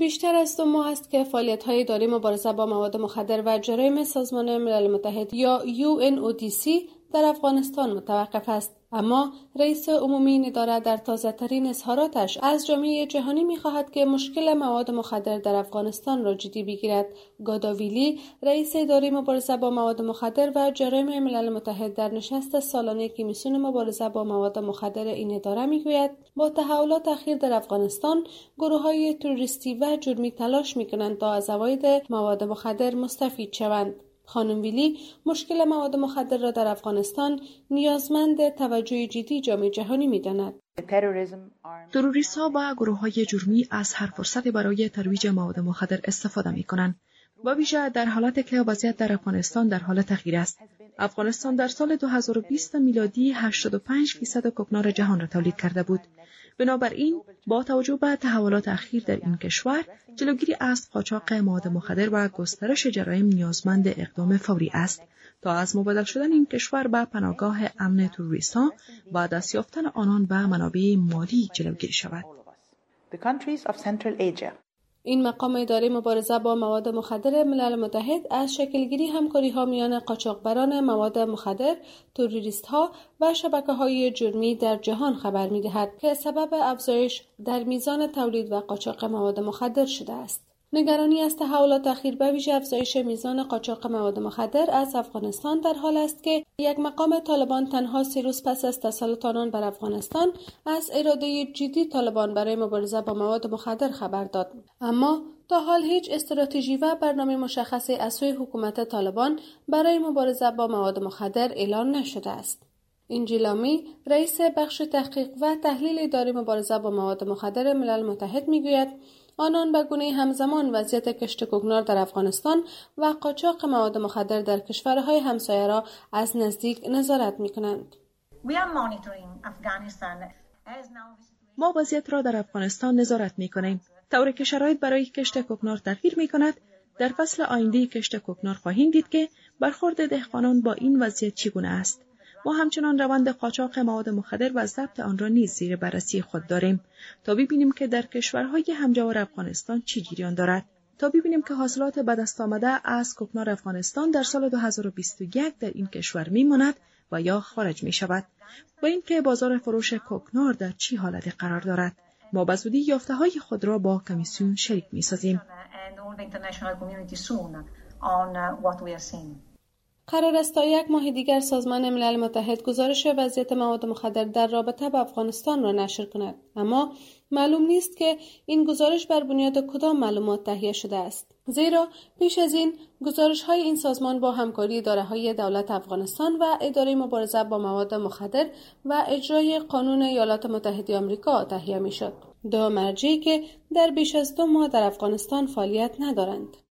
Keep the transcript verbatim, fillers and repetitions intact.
بیشتر از دو ماه است که فعالیت‌های اداره مبارزه با مواد مخدر و جرایم سازمان ملل متحد یا یو ان او دی سی در افغانستان متوقف است. اما رئیس عمومی این اداره در تازه‌ترین اظهاراتش از جامعه جهانی می‌خواهد که مشکل مواد مخدر در افغانستان را جدی بگیرد. گاداویلی، رئیس اداره مبارزه با مواد مخدر و جرایم ملل متحد در نشست سالانه کمیسیون مبارزه با مواد مخدر این اداره می‌گوید با تحولات اخیر در افغانستان گروه‌های تروریستی و جرمی تلاش می‌کنند تا از عواید مواد مخدر مستفید شوند. خانم ویلی مشکل مواد مخدر را در افغانستان نیازمند توجه جدی جامعه جهانی می‌داند. تروریست‌ها و گروه‌های جرمی از هر فرصتی برای ترویج مواد مخدر استفاده می‌کنند. با ویژه در حالتی که وضعیت در افغانستان در حال تغییر است. افغانستان در سال دو هزار و بیست میلادی هشتاد و پنج درصد کوکنار جهان را تولید کرده بود. بنابراین با توجه به تحولات اخیر در این کشور، جلوگیری از قاچاق مواد مخدر و گسترش جرایم نیازمند اقدام فوری است تا از مبادله شدن این کشور به پناهگاه امن تروریست‌ها و دست یافتن آنان به منابع مالی جلوگیری شود. این مقام اداره مبارزه با مواد مخدر ملل متحد از شکلگیری همکاری‌ها میان قاچاقبران مواد مخدر، تروریست‌ها و شبکه‌های جرمی در جهان خبر می‌دهد که سبب افزایش در میزان تولید و قاچاق مواد مخدر شده است. نگرانی از تحولات اخیر به ویژه افزایش میزان قاچاق مواد مخدر از افغانستان در حال است که یک مقام طالبان تنها سه روز پس از تسلط آنان بر افغانستان از اراده جدی طالبان برای مبارزه با مواد مخدر خبر داد. اما تا حال هیچ استراتژی و برنامه مشخصی از سوی حکومت طالبان برای مبارزه با مواد مخدر اعلان نشده است. انجیلامی، رئیس بخش تحقیق و تحلیل اداره مبارزه با مواد مخدر ملل متحد میگوید آنان به گونه همزمان وضعیت کشت کوکنار در افغانستان و قاچاق مواد مخدر در کشورهای همسایه را از نزدیک نظارت می‌کنند. ما وضعیت را در افغانستان نظارت می‌کنیم. طوری که شرایط برای کشت کوکنار تغییر می‌کند، در فصل آینده کشت کوکنار خواهیم دید که برخورد دهقانان با این وضعیت چگونه است. ما همچنان روند قاچاق مواد مخدر و ضبط آن را نیز زیر بررسی خود داریم تا ببینیم که در کشورهای همجوار افغانستان چه جریان دارد، تا ببینیم که حاصلات به دست آمده از کوکنار افغانستان در سال دو هزار و بیست و یک در این کشور میماند و یا خارج می شود و اینکه بازار فروش کوکنار در چه حالتی قرار دارد. ما به زودی یافته‌های خود را با کمیسیون شریک می‌سازیم. قرار است تا یک ماه دیگر سازمان ملل متحد گزارش وضعیت مواد مخدر در رابطه با افغانستان را نشر کند، اما معلوم نیست که این گزارش بر بنیاد کدام معلومات تهیه شده است، زیرا پیش از این گزارش‌های این سازمان با همکاری اداره‌های دولت افغانستان و اداره مبارزه با مواد مخدر و اجرای قانون ایالات متحده آمریکا تهیه می‌شد، دو مرجعی که در بیش از دو ماه در افغانستان فعالیت ندارند.